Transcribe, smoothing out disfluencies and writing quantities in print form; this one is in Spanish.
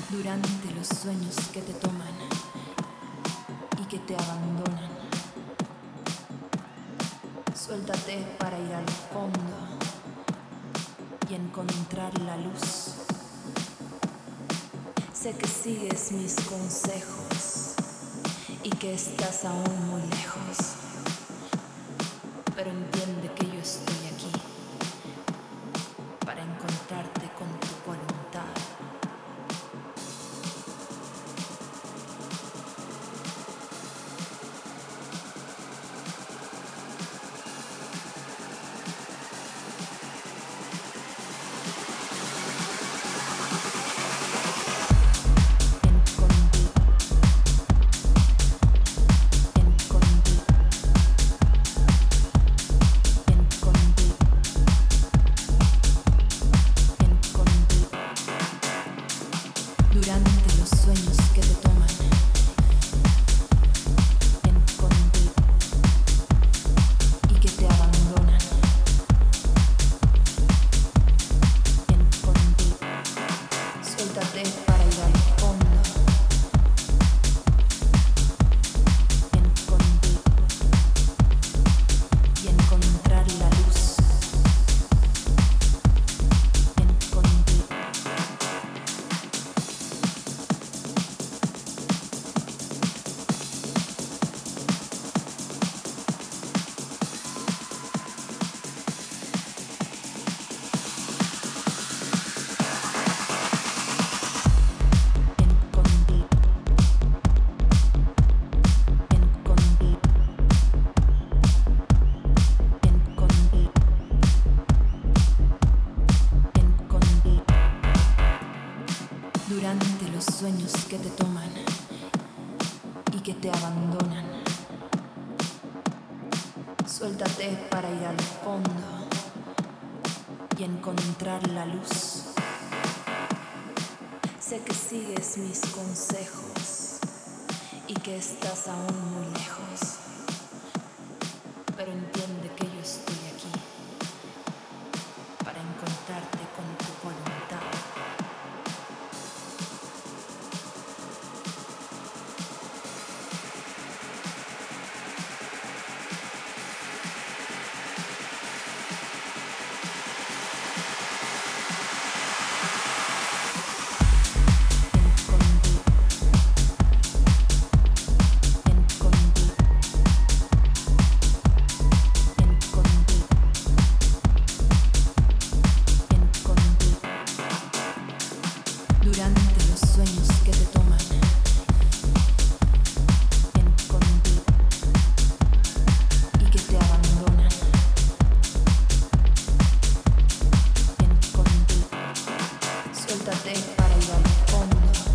durante los sueños que te toman y que te abandonan. Suéltate para ir al fondo y encontrar la luz. Sé que sigues mis consejos y que estás aún muy lejos, pero entiende que yo estoy aquí para encontrarte con tu voluntad. Durante los sueños que te toman, escondido, y que te abandonan, escondido. Suéltate para ir al fondo, escondido, y encontrar la luz, escondido. Durante los sueños que te toman y que te abandonan, suéltate para ir al fondo y encontrar la luz. Sé que sigues mis consejos y que estás aún muy lejos, pero entiende que yo estoy aquí para encontrarte con tu voluntad. Durante los sueños que te toman, escondido, y que te abandonan, escondido. Suéltate para ir al fondo.